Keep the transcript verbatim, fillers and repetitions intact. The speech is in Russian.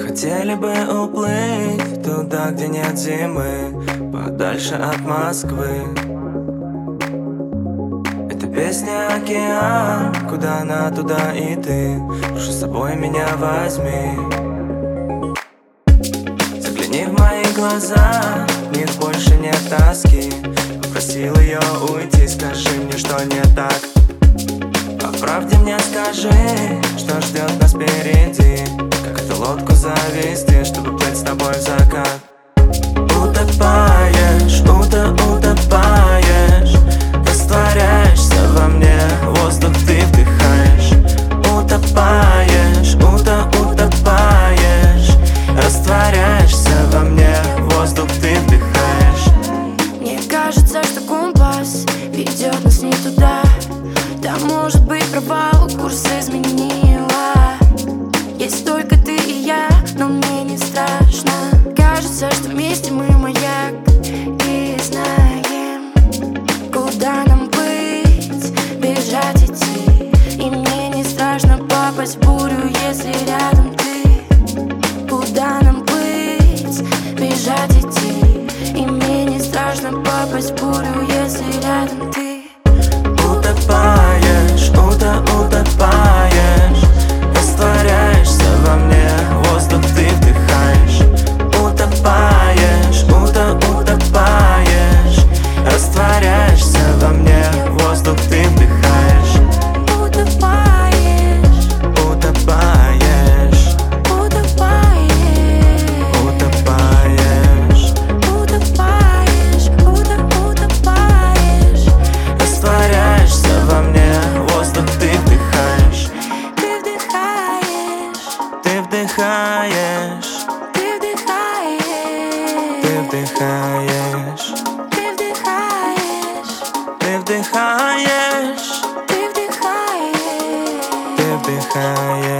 хотели бы уплыть туда, где нет зимы, подальше от Москвы. Это песня океан, куда она, туда и ты. Прошу, с собой меня возьми. Загляни в мои глаза, в них больше нет тоски. Попросил ее уйти, скажи мне, что не так. По правде мне скажи, что ждет нас впереди. Как эту лодку завести, чтобы плыть с тобой в закат. Утопаешь, ута, утопаешь, растворяешься во мне, воздух ты вдыхаешь. Утопаешь, ута, утопаешь, растворяешься во мне, воздух ты вдыхаешь. Мне кажется, что компас ведет нас не туда. Там может быть провал, курс изменила. Есть только ты и я, но мне не страшно. Кажется, что вместе мы маяк и знаем, куда нам быть, бежать, идти. И мне не страшно попасть в бурю, если рядом ты. Куда нам быть, бежать, идти. И мне не страшно попасть в бурю, если рядом ты. Утопаешь, ута, утопаешь, растворяешься во мне, воздух ты вдыхаешь. Утопаешь, ута, утопаешь, растворяешься во мне, воздух ты вдыхаешь. Утопаешь, утопаешь, утопаешь, утопаешь, утопаешь, ута, утопаешь. растворяешься во мне, воздух ты вдыхаешь. Ты вдыхаешь, Ты вдыхаешь, ты вдыхаешь, ты вдыхаешь, ты вдыхаешь, ты вдыхаешь, ты вдыхаешь. ты вдыхаешь.